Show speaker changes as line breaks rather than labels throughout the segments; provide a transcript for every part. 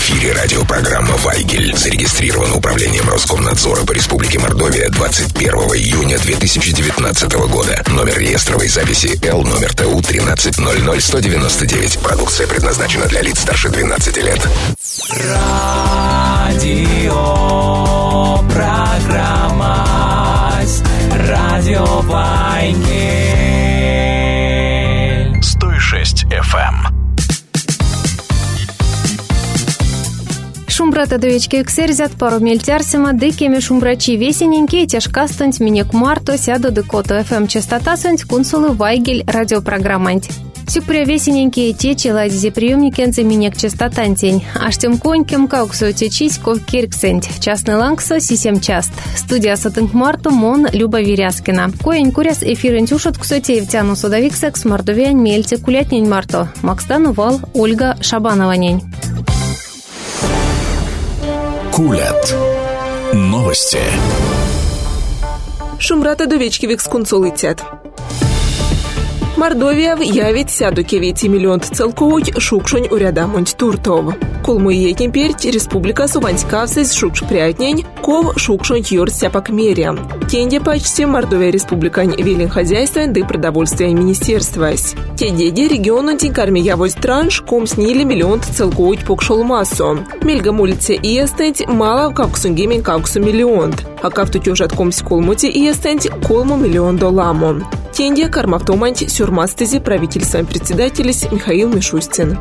эфире радиопрограмма «Вайгель». Зарегистрирована Управлением Роскомнадзора по Республике Мордовия 21 июня 2019 года. Номер реестровой записи Л номер ТУ 1300199. Продукция предназначена для лиц старше 12 лет.
Радиопрограмма «Радио Вайгель».
106 FM.
Шумбрата довечки эксерзят пару мельтярсима, дыкеми шумбрачи весененькие, тяжкастонть минек марто, сяду дыкото ФМ частота сонть, кунсулы Вайгель радиопрограмманть. Сюкпря весененькие течи ладизи приемникенцы минек частотантень. Аж тем конькем кауксу течись ков кирксенть. Частный лангсо сисем част. Студия сатынк марту мон Люба Виряскина. Коень куряс эфирен тюшот ксоте евтяну судовик секс мордовян мельце кулятнень марто. Макстану вал Ольга Шабанова-нень.
Кулят. Новости.
Шумрата довечки викскунцолитят. Мордовия явить сяду кевети миллион целковуть шукшунь урядамонть туртов. Кулмуе темперь республика Суванськавсыз шукш прятнень, ков шукшунь юр сяпак меря. Тенде почти Мордовия республикань велин хозяйства да продовольствия министерствась. Те деди региону тинкарми явость транш, ком снили миллион целковуть покшол массу. Мельга мулице и эстенть мало кавксун гемень кавксу миллион. А кавту тёжат комсь колмути и эстенть колму миллион доламу. Тенде кармавтоманть сюрмастези правительством председатель Михаил Мишустин.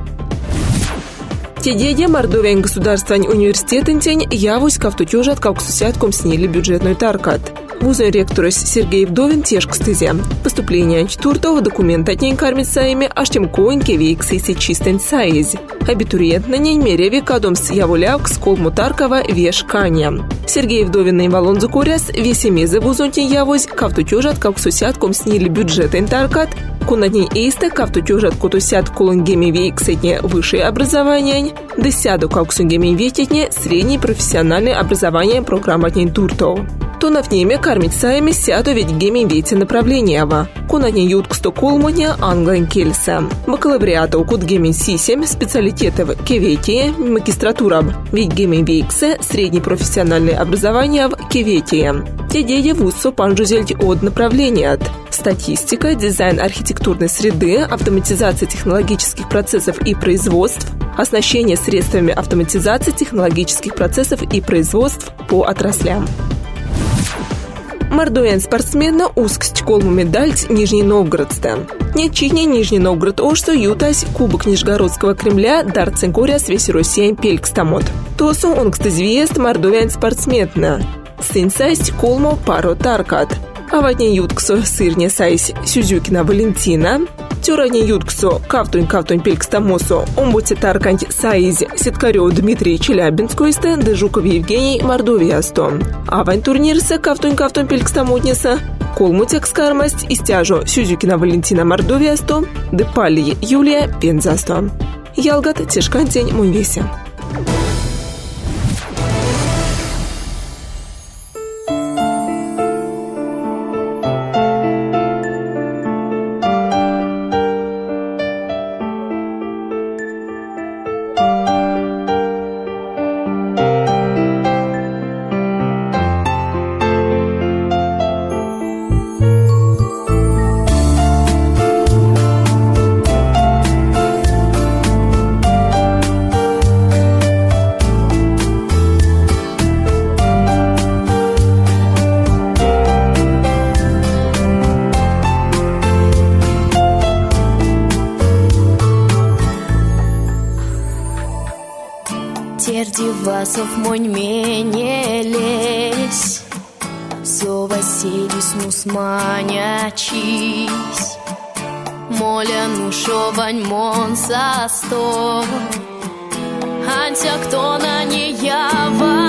Те Мордовия государственный университет интень явусь кавтутёжат кавксусятком снили бюджетную таркат. Вуза ректорус Сергей Вдовин тешк стезе. Поступление туртова документа тень кармит саими, аж тем коинки вейксейси чистень саиз. Абитуриент на ней мереви кадомс явулявк скол мутаркова веш каня. Сергей Вдовин на ималон закуряс весемезе вузонтень явусь кавтутёжат кавксусятком снили бюджетный таркат. Кунадней эйсте кавтутёжат кутусят колонгеми вейксетне высшее образование, десяду кавксунгеми вететне среднее профессиональное образование программатней туртов. То на внеме кармить саями сяду ведь геми вете направлениева. Кунадней ютк стоколмуня англайн кельса. Бакалавриата кут геми сисем специалитетов кеветие магистратура. Ведь геми вейксе среднее профессиональное образование в кеветие. Те деди вуссо панжузельть от направления. Статистика, дизайн архитектурной среды, автоматизация технологических процессов и производств, оснащение средствами автоматизации технологических процессов и производств по отраслям. Мордовян спортсмена усксть колму медальть Нижний Новгородста. Нечичне Нижний Новгород ошто ютась Кубок Нижегородского Кремля дар ценкоря свеси Россия пелькстамот. Тосу он кстазвест Мордовян спортсмена. Сын сайсть колмо паро таркат. А ватне ютксо сырне сайсь Сюзюкина Валентина. Тюране ютксо кавтунь пелькстамосо омбуте тарканť сайз Сеткарёв Дмитрий Челябинскойсте де Жуков Евгений Мордовиасто. А вань турнирсе кавтунь пелькстамотнеса колмутек скармасть истяжо Сюзюкина Валентина Мордовиасто де Пали Юлия Пензасто. Ялгат тешкантень мунвесе.
Дивасов монь менелесь, все Василис нусманячись, моля нушовань мон со сто, антя кто на не ява.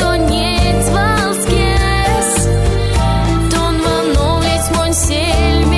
Сельме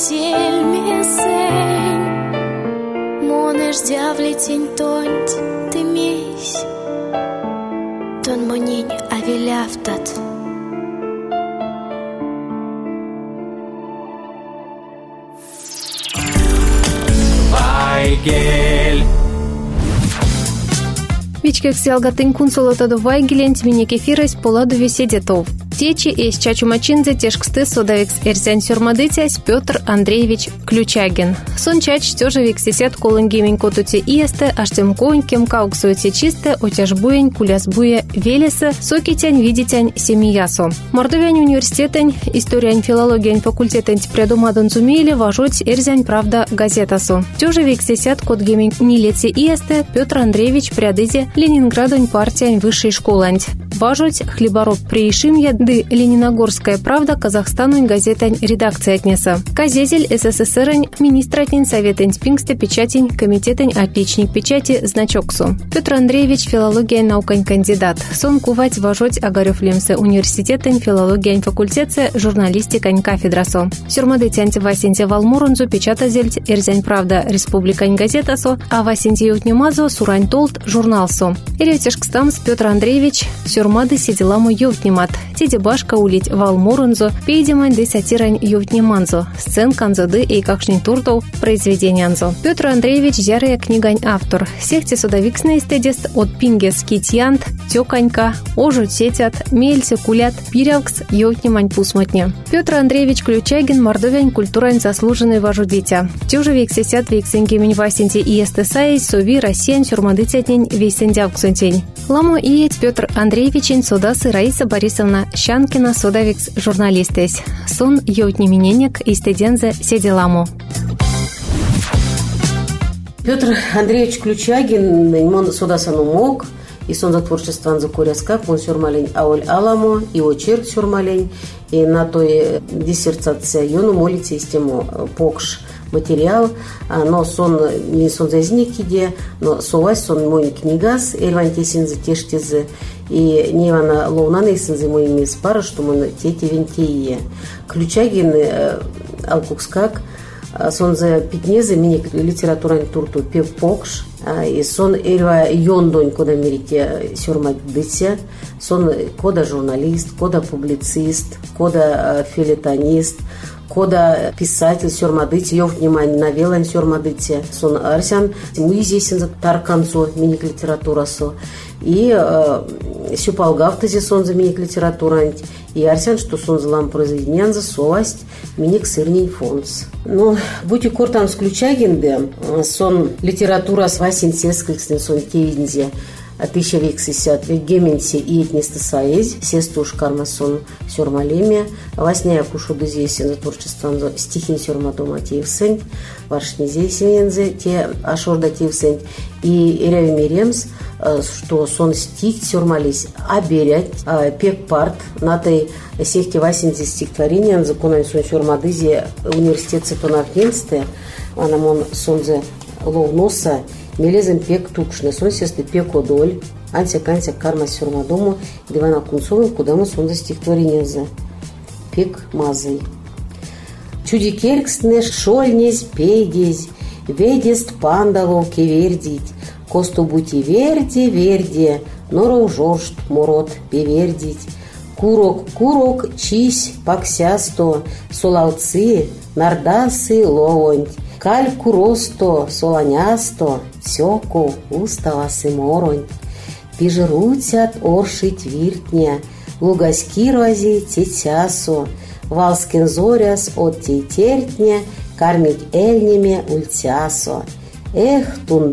сель-месень. Монеш дявлетень тонь ты месь. Тон монень авеляфтат.
Вайгель.
Вичкек сялгатын кунсолотаду Вайгелень тмине кефирась поладу веседетов. Течи из чачумачинзе тешксты содавикс эрзянь сюрмадытясь Петр Андреевич Ключагин. Сон чач тёжевик сесет колынгемень котути иесте аштем конькем кауксуете чисте отяжбуень кулясбуе велеса сокитянь видитянь семиясо. Мордовянь университетень, историянь филологиянь факультетень прядумадон зумели важуть эрзянь правда газетасу. Тёжевик сесет котгемень нилеце иесте Петр Андреевич прядызе Ленинградонь партиянь высшей школанть. Важуть хлебороб приишимья ды Лениногорская правда Казахстанунь газетань редакция отнеса. Казезель СССРань министратень советень спингсте печатень комитетень отличник печати значоксу. Петр Андреевич филология наукань кандидат. Сон кувать важуть Огарев Лемсе университетень филологиянь факультете журналистикань кафедрасо. Сюрмадытянь Васенте Валмурунзу печатазельть эрзянь правда республикань газетасо, а Васенте Ютнемазо сурань толт журналсо. Иревтешкстамс Петр Андреевич сюрмады сиделаму ювтнимат. Тиде башка улить Валмурунзо, пейдемань ды сатирань ювтниманзо. Сцен канзоды и какшнин туртов произведениянзо. Петр Андреевич зярая книгань автор. Сехте судовиксный стедест от пингес китьянт, тёканька, ожут сетят, мельцы кулят, пирявкс ювтнимань пусмотне. Петр Андреевич Ключагин мордовянь культурань заслуженный важудитя. Тюжевик сесят виксенгемень Васенте и СТСАИ сови Россиян сюрмадытятнень вейсендявксунтень. Ламу иеть Петр Андреевичень содасы Раиса Борисовна Щанкина содавикс журналистес. Сон йотнимененек и стедензе седеламу.
Петр Андреевич Ключагин, он содасану мог, и сон за творчество за куряскак, он сюрмалень аоль аламо, и очерк сюрмалень, и на той диссертация юну молите истему покш материал, но сон не сон за изникиде, но совась сон мой книгас, эльвантесин за тештезе, и не ивана лоунанейсен за моими спара, что мы тети вентие. Ключагин алкукскак, сон за питнезе, мини литературань турту пев покш, и сон эльва йондонь, кода мерите сюрмать бытия, сон кода журналист, кода публицист, кода филетонист, кода писатель сюрмадыти, ее внимание навелань сюрмадыти, сон арсян, мы здесь тарканцо, миник литературасо, и сюпалгавтази сон за миник литературант, и арсян, что сон за лам произведениан за совасть, миник сырней фонс. Ну, будь кортан с Ключагинде, сон литература с Васин Сескальстен, сон кейнзе, 1060 геменси и этниста саез, сестуш кармасон сюрмалемия, васняя кушудузесен за творчеством стихин сюрмадома тивсень, варшнезесенензе, те ашорда тивсень, и эревимиремс, что сон стих сюрмалис, оберять, пек парт, на той сехте 80 стихотворениям, законом сон сюрмадызе, университет Сатонавгенсте, анамон сонзе ловноса, мелезем пек тукшне, сон сесты пек одоль, анся карма сюрмадому, дивана кунцовым, куда мы сон за стихотворение за пек мазый. Чуди келькстне шольнез пейдез, ведест пандалов кевердить, косту бути верди, норов жоршт морот певердить, курок чись паксясто, солалцы, нардасы ловонь, каль куросто, солонясто, цёко, уставасы моронь. Пижерутят орши твиртня, лугаськи рози тетясо, валскин зоряс от тетертня, кармить эльнями ультясо. Эх,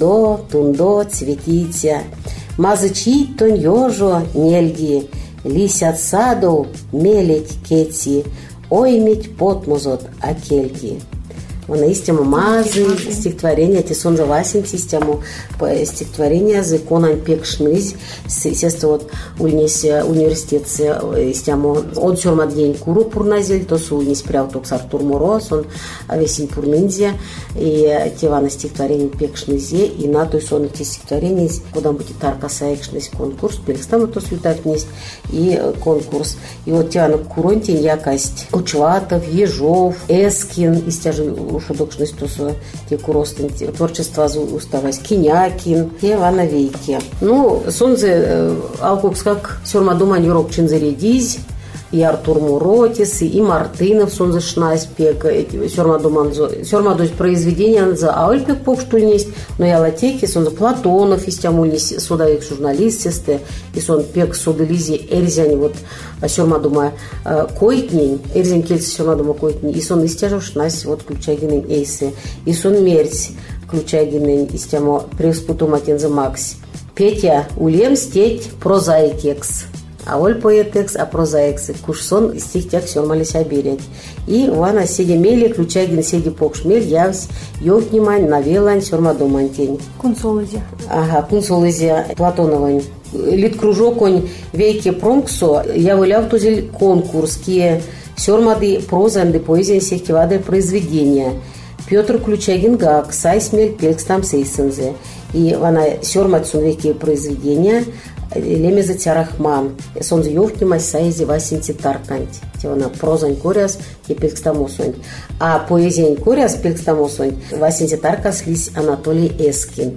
тундо, цветитя, мазычить тонь ёжо нельги, лисят садов мелеть кети, оймить потмузот акельги. Она истему мазы, стихотворение, те сонза васин систему стихотворение за конан пекшныз, естественно, вот университет систему он сёрмад день куру пурназель, то су не спрял токс Артур Мороз, он весень пурнынзе, и тевана стихотворение пекшнызе, и на той сон эти стихотворения, куда будет тарка саекшныз конкурс, пелькстам то слютать вниз, и конкурс. И вот тевана куронтень якость Учватов, Ежов, Эскин, и стяжи ушудокшность тусу те куростын творчество уставась Кинякин, те вановейки. Ну, сонзе алкукс как сёрма думань юрок чинзередиз, и Артур Муротис, и Мартынов сонзе шнайспек, сёрма дусь произведения за аульпек покштульнесть, но я латеки сонзе Платонов, истямульнесть судовик журналист, и сон пек суделизи эрзянь вот сёрма дума койтнень, эрзянь кельцы сёрма дума койтнень, и сон истяжев шнайс вот ключагинен эйсы, и сон мерць ключагинен истямо преуспутуматензе Макс. Петя улем стеть прозаикекс. А оль поэтекс, а прозаикс, кушсон стихтяк сёрмались оберять. И вана седи мели, ключагин седи покшмель, явсь, ёвнимань, навелань, сёрма думантень.
Кунсолызе.
Ага, кунсолызе Платоновань. Литкружок он вейке пронксо, я выляв тузель конкурс, ки сёрмады прозанды поэзия сехтевады произведения. Петр Ключагин гак, сайсмель, пелькстам сейсензе. И вана сёрмад сунвейке произведения, Лемеза Тярахман, сонзе ёвкимась сайзи васинти тарканти. Тевана прозань коряс и пелькстамосонь. А поэзия коряс пелькстамосонь васинти таркас лись Анатолий Эскин.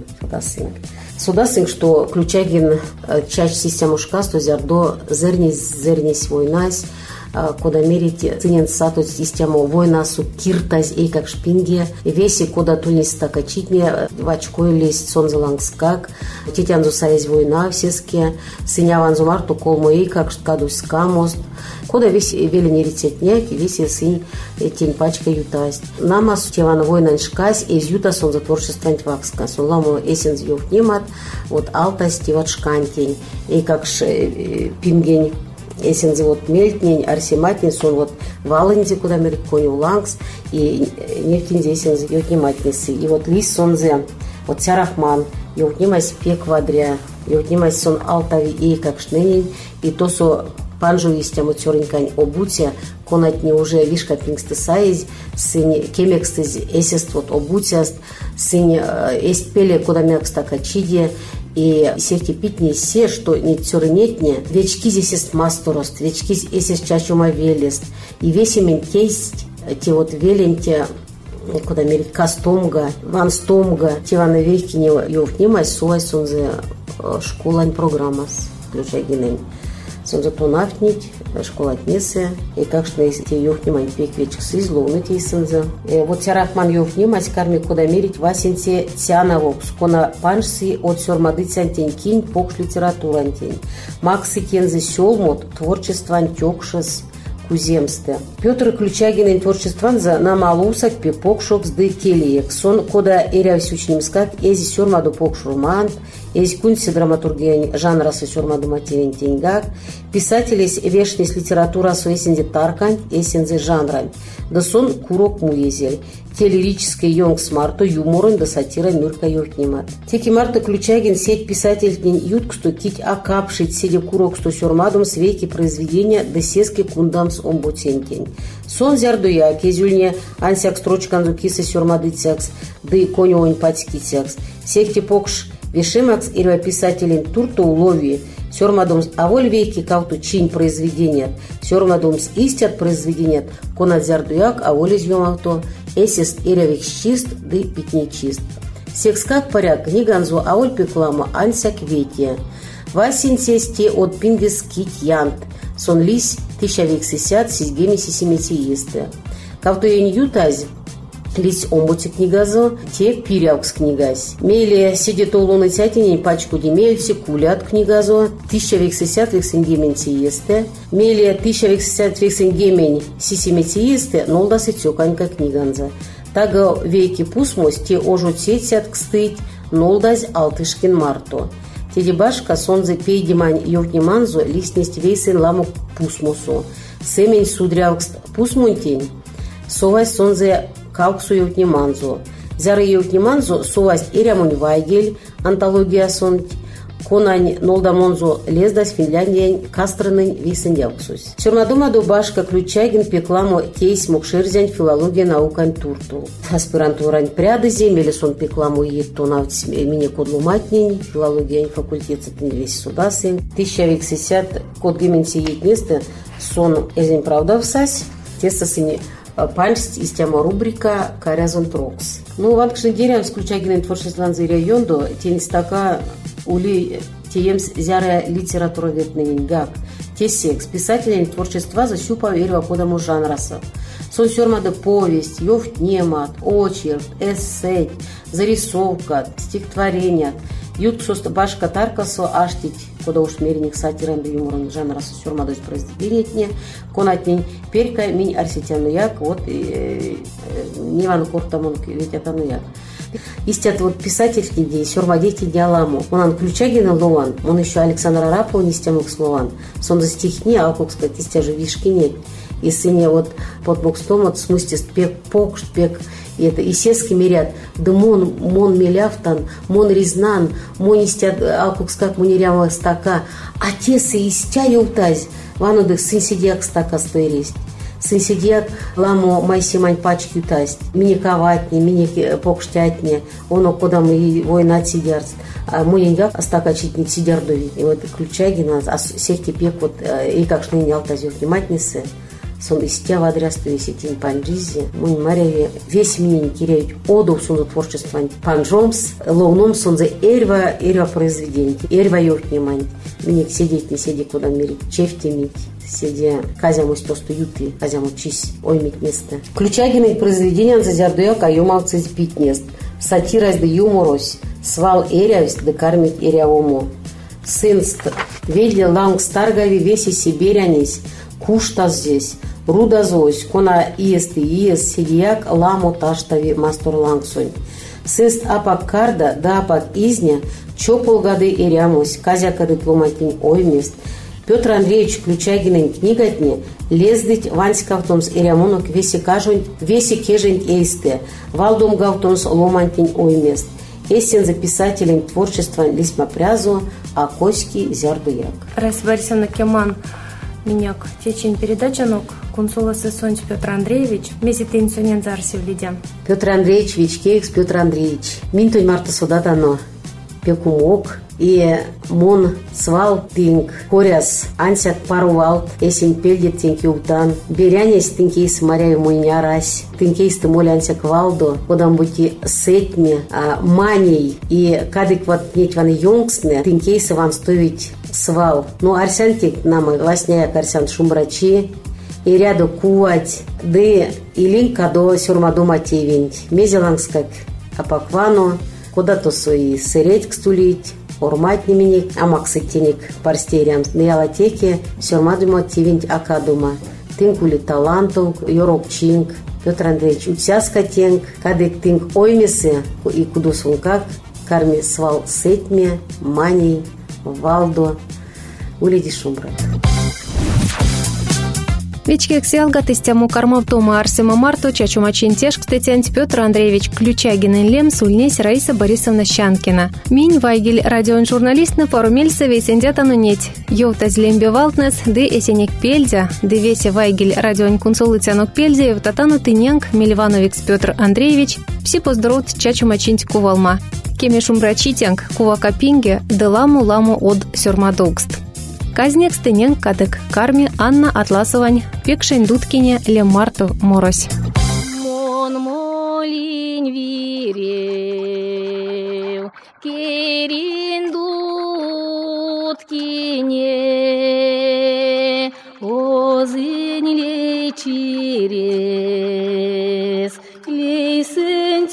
Сюда сын, что Ключагин чаще систему шкасту зярдо зернись войнась, куда мерите ценен сату систему война су киртаз и как шпинге, веси куда тунис стакачитне, в очко лезть сонзелангскак, тетянзу сайз война всеске, сыняванзу марту колмо и как шткадусь скамост, куда весь велени рецетняк, весь сын тень пачка ютасть. Намас теван война шкась, из юта сонза творчество антивакска, сон ламу эсенз ёвнимат, вот алтась теват шкантень, и как пингень, эсензе вот мельтнень, арсематнень, сон вот валынзе, куда мерит коню лангс, и нефтензе эсензе ёвниматницы. И вот лис сонзе, вот Тярахман, ёвнимась пек вадря, ёвнимась сон алтави и как шненень, и то со панжу истему тёренькань обутя, конатни уже вишка пингсты сайз, сын кемекстыз эсест вот обутяст, сын эст пеле, куда мекста качиде, и сехти питни се, что не тёрнетне, вечки здесь есть масторост, вечки здесь есть чачума велест, и весь имен тесть, те вот веленте, куда мерить кастомга, ванстомга, те ваны вехки не ёвнимась, суай сонзе школань программас, ключагинень. Сонзе тонафнить, школатнесе, и как что если ёвнимань пек вечк сызлоунуть и сонзе. Вот Тярахман ёвнимась, карми куда мерить васинте тяновок, скона паншси от сёрмады цянтень кинь, покш литературантень. Максы кензе сёлмот, творчество антёкшес, куземсте. Петр Ключагин творчестван за намалусак пе покшокс ды келиек. Сон кода эрявсь учнимскак, эзи сёрмаду покш роман, эзи кунси драматургия жанра со сёрмаду материн теньгак, писателес вешнес литература со эсензе таркань, эсензе жанрань. Да сон курок муезель. Те лирические ёнгс марто юморын да сатира мюрка ёвкнимат. Теки марто Ключагин сеть писатель ютксту кить акапшить седе куроксту сёрмадум свейки произведения да сески кундамс омботентень. Сон зярдуя кезюльне ансяк строчканзу кисы сёрмады тякс, да и конёонь патики тякс. Сехти покш вишимакс ирва писателин турто улови, сёрмадумс аволь вейки кавту чинь произведения, сёрмадумс истят произведения, конат зярдуяк аволь изъёмавто, эсест ирявик чист, да питни чист. Секскак поряк книганзу аоль пеклама ансяк ветия. Васин сесте от пингес кить янт, сон лись 1060 сизгеми сисиметиисте. Кавту ень ютаз, лись омботи книгазо, те пирявкс книгась. Мейле сидит улуны тятинень пачку демельси кулят книгазо, 1060 вексенгементиисте. Мейле 1060 вексенгемень сисиметиисте, нолдасы тёканька книганза. Тага вейки пусмос, те ожу тетят кстыть, нолдаз алтышкин марто. Тедибашка сонзе пейдимань ёвниманзо листнесть вейсен ламу пусмосу. Семень судрявкст пусмунтень, совай сонзе кауксу еутнеманзо. Зяры еутнеманзо сувасть Ирямунь Вайгель, антология сонть, конань нолдамонзо лездась Финляндия кастрының висен явксусь. Сюрмадумаду башка ключагин пекламо кейс мукширзянь филология наукань турту. Аспирантурань прядызе, мелесон пекламо еттонавць мине кодлуматнень, филология факультет весь судасен. 1060 код геменси етнесты сон эзень правдавсась, тестасыни пальсть из тема рубрика «Карязон Трокс». Ну, ванкшный дерям с ключагиным творчеством зыря йондо, тень стака ули тиемс зяря литература ветнынень гак. Тесекс, писателень творчества защупа верва подаму жанраса. Сон сёрмады повесть, ёвтнемат, очерк, эссей, зарисовка, стихотворение. Ют соста башка таркасо аштить, куда уж меренник сатирам да юмором жанраса сёрмадось произведение, конатнень перка минь арсетянуяк, вот неван кортамон ведь атануяк. Истят вот писательский день, сёрмадети диаламу. Он ключагина лован, он еще Александр Арапов не стямок слован. Сон за стихни, а как сказать, истя же вишки нет. И сыне вот под бокстом, вот в смысле спек пок, шпек, и это и сески мерят, да мон меляфтан, мон ризнан, мон истят, а как сказать, монеряма стака, а тесы истя юлтазь, ванудых сын сидяк стака стоились. Сын сидяк ламо майсимань пачки утасть, мини коватни, мини покштятни, оно куда мы война сидярц, а моненьгак астакачитник сидярдови. И вот ключагина, а сехти пек вот, и как шныне алтазю внимательницы, сон истя вадрясту висетин панджизи, мон мареве весь мне киреют оду сон творчества панжомс, ловном сон за эрва произведение, эрва ёхнимань, мне сидеть не сиди куда мирить, чефтимить. Сидя казямусь тосту юты, казямучись оймить место. Ключагины произведения за зярдуя каюмалцы питнест. Сатирась да юморось, свал эрявсть да кармит эрявому. Сынст ведли ланг старгави веси сибирянись, кушта здесь, руда зось, кона иест сидияк ламо таштави мастор лангсонь. Сынст апак карда да апак изня, чополгады эрямусь, казяка дипломатин оймест. Петр Андреевич Ключагинын книгатне лездыть Ванськавтомс эрямонок веси кежень эйсте, валдом гавтомс ломантень оймест. Эссен за писателем творчества лисма прязу, а коськи зярдуяк.
Райс Борисовна Кеман миняк течень передачанок консула сесонч Петр Андреевич меситин сонен зарсив лидям.
Петр Андреевич Вичкеекс Петр Андреевич. Минтонь марта судатано пекумок. И мон свал тинг, коряс, ансяк парувалт, эсень пельдет тинки утан, берянес тинкейс моряю мойня рась, тинкейс ты моли ансяк валдо, подам бути сетми, маней, и кадик вот неть ваны йонгсне, тинкейс ван стоить свал. Ну, арсянтик нам властняя арсян шумрачи, и ряду куать, ды илин кадо сюрмадума тевень, мезелангскак апаквану, куда-то свои сыреть кстулить, Ормать неменик, амакситиник парстериам неалатеке, сёрмадума тивинь акадума. Тинкули талантов, йорокчинг, Петр Андреевич утяскатенг, кадек тинг оймесы и кудусункак, карми свал сетме, маней, валдо, улиди шумбрат.
Вечкек сялга тестяму кармав тома Арсема Марто, чачумачин тешк стетянть Петр Андреевич Ключагин лем сульнесь Раиса Борисовна Щанкина. Минь Вайгель радион журналист на форумельса весендятану неть. Йовтаз лембе валтнес, ды эсенек пельзя, ды весе Вайгель радион кунсулы тянок пельзя, евтатану тынянг Мельвановикс Петр Андреевич, пси поздрот чачумачинть кувалма. Кеме шумбрачитянг кува капинге, ды ламу от сёрмадогст. Казнек стынен кадык карми Анна Атласовань, пекшень дудкине леммарту морось.
Мон молинь вирев, керин дудкине, озынь лечерез, клейсын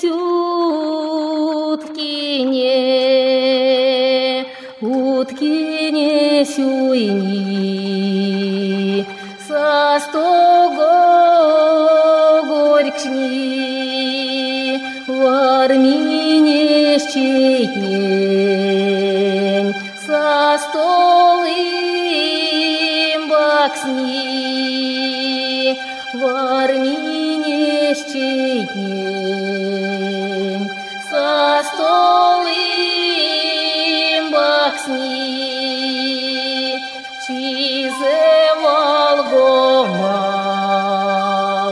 тюткине, уткине сюйни, со стого горькшни, вармине щетнень, со столым баксни, вармине щетнень. чейнень, со столым баксни, чизе волгомал,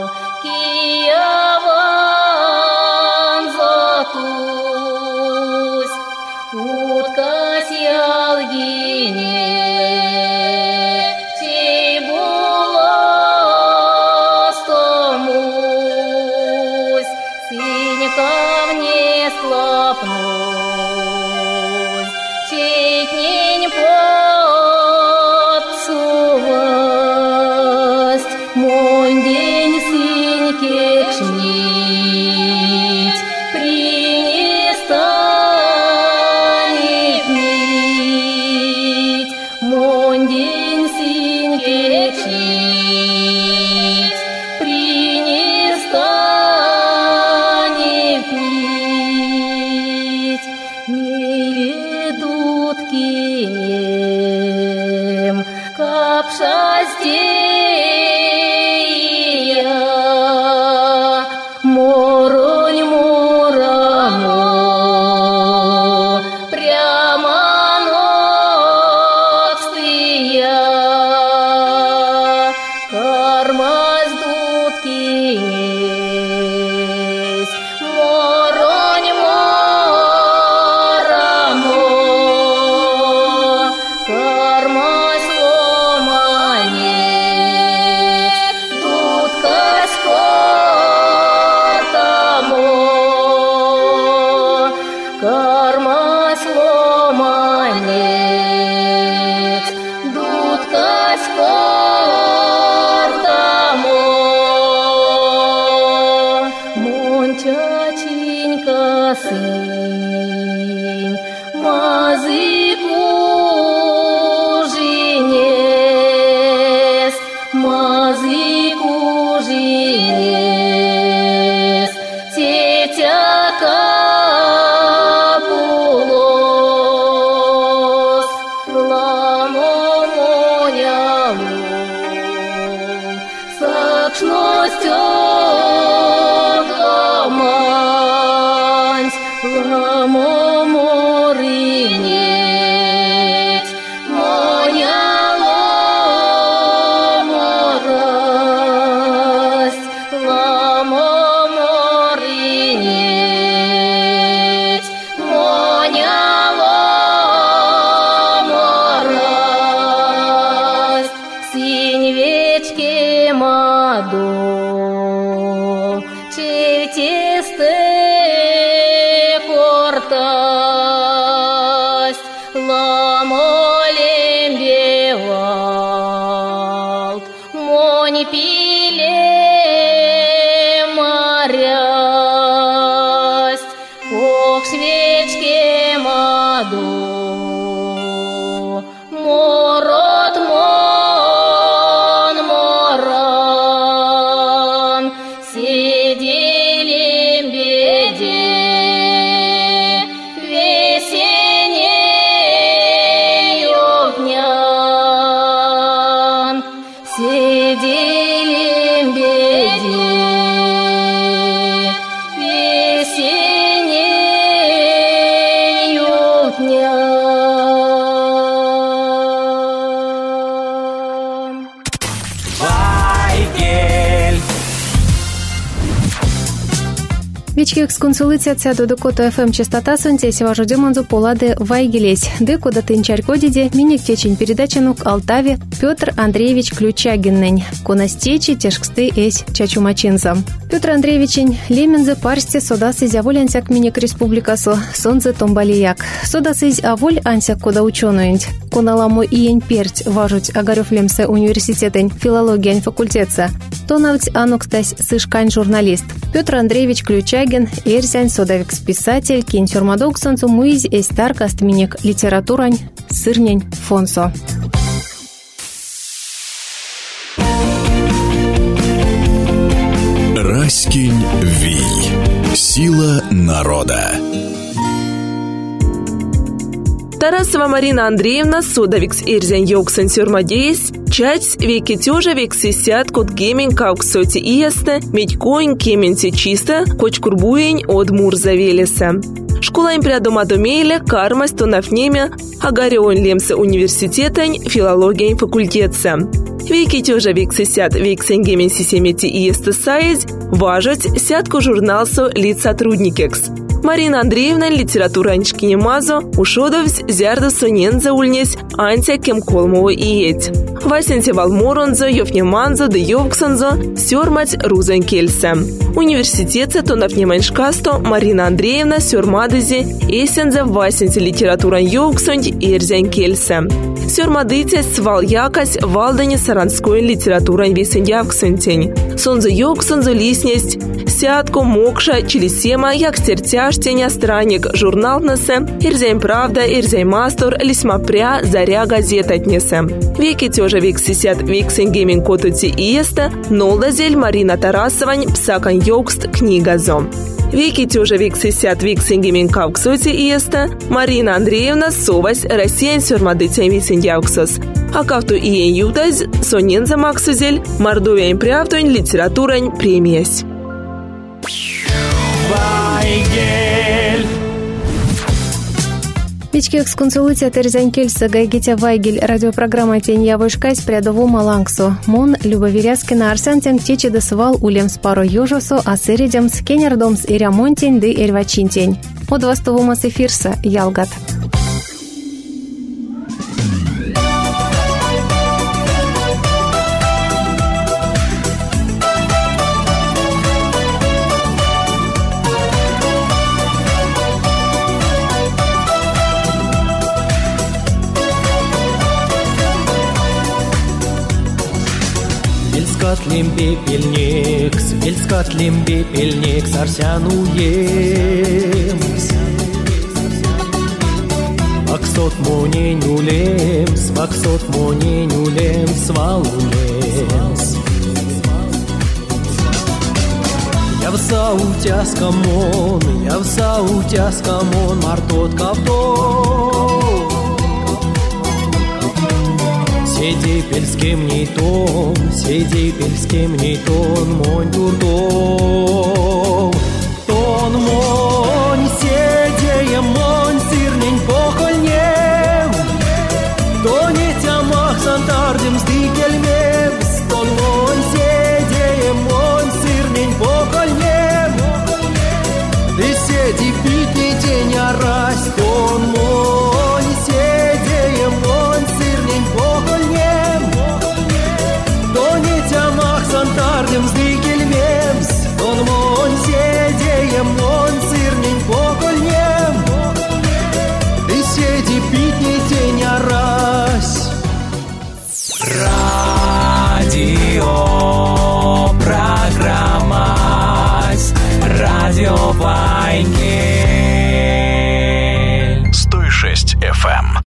кияван затусь, утка сялгине, чей буластомусь, синька вне склопнусь, чейтнень подсувасть, мой день синьке кшнить, принестанет нить, мой день синьке кшнить, принестанет нить, не ведут кинем, капшастея, моронь морамо, прямо новстыя, карма сдут кинес, моронь морамо, карма сломанец, дудка скортамо, карма сломанец, дудка скортамо, мончаченька сынь, мазыку женес, мазыку женес, тетяка пулос, ламо монялу, сакшностёк ламансь, ламо морынец, моняло морасть, ламо морынец, моняло морасть, синь вечке маду, чейтесте кортасть, ламолем бевалт, монь пиле морясть, ох, свечке маду, морот мон моран, сиделем беде, весеннею днян, сиделем беде, весеннею днян.
Вайгель.
Вечки эксконсулыция цяду декото ФМ частота сонте севажу демонзу полады вайгелесь. Декуда тынчарь кодиде миник течень передачанук Алтаве Петр Андреевич Ключагиннень. Конастечи тешксты эсь чачумачинзам. Петр Андреевичень лемензе парсте содасызь аволь ансяк миник республикасу сонзе томбалияк. Содасызь аволь ансяк кода ученыйнть. Коналаму иень перть важуть Огарёв-Лемсе университетень филологиян факультетса. Тонавть анукстась сышкань журналист. Петр Андреевич Ключагин, эрзянь содавикс-писатель, кинь сюрмадок сонцу муизь эстар кастминик литературань сырнень фонсо.
Раськинь Вий. Сила народа.
Тарасова Марина Андреевна содавикс эрзен йоксан сюрмадеес, чать веки тёжа век сисят кот гемень кауксоти иесте, медькоин кементи чисто, коч курбуень от мурзавелеса. Школа импрядома домейле кармас тонафнеме, агарион лемсе университетань филология факультетса. Веки тёжа век сисят век сенгемен сисемети иесте сайз, важать сятку журналсо лид сотрудникекс. Марина Андреевна литературанчкине мазо ушодовсь зярда соненза ульнесь антя кем колмово иеть. Васенте валморонзо ёвнеманзо да ёвксанзо сёрмать рузань кельса. Университетце тонафнеманшкасто Марина Андреевна сёрмадызи эсензе васенте литературан ёвксонь эрзянь кельса. Сёрмадыте свал якась валдане саранской литературан весен явксонтень. Сонзо ёвксанзо лиснесть сятку мокша челисема як стертяштеня страник журнал несе, эрзянь правда, эрзянь мастор, лисмапря, заря газета отнесе. Веки тёжа век сисят век сенгемин котути иеста, нолдазель Марина Тарасовань псакан ёкст книгазо. Веки тёжа век сисят век сенгемин кауксоти иеста, Марина Андреевна совась Россиян сёрмадытян весен явксос. А кавту иен ютаз соненза максузель Мордовиян правдонь литературань премиясь.
Вайгель.
Вичкекс консулыция терзянкельса гайгитя Вайгель радиопрограмма тень явышкась прядову малангсу. Мон Любовиряскина арсантем течи досывал улем с пару южосу, а сыридем с кенердом с ирямонтень да эльвачинтень. От востовума эфирса ялгат.
Вельскатлим бепельник, сарсян уем. Ваксот монень улем, свалулем. Я в саутяскамон, мартот кавто. Седи пельским нейтон, монь турдом. Тон монь, седеем монь, сырнень похольнем. Тонетя махсан тардем сдикельмем. Тон монь, седеем монь, сырнень похольнем. Ты седи питни день арась, тон монь, седеем монь, сырнень похольнем. Тонетя махсан тардем сдикельмем. Тон монь, седеем монь, сырнень похольнем. Ты седи питни день арась. Радио программа Радио Вайгель
106 FM.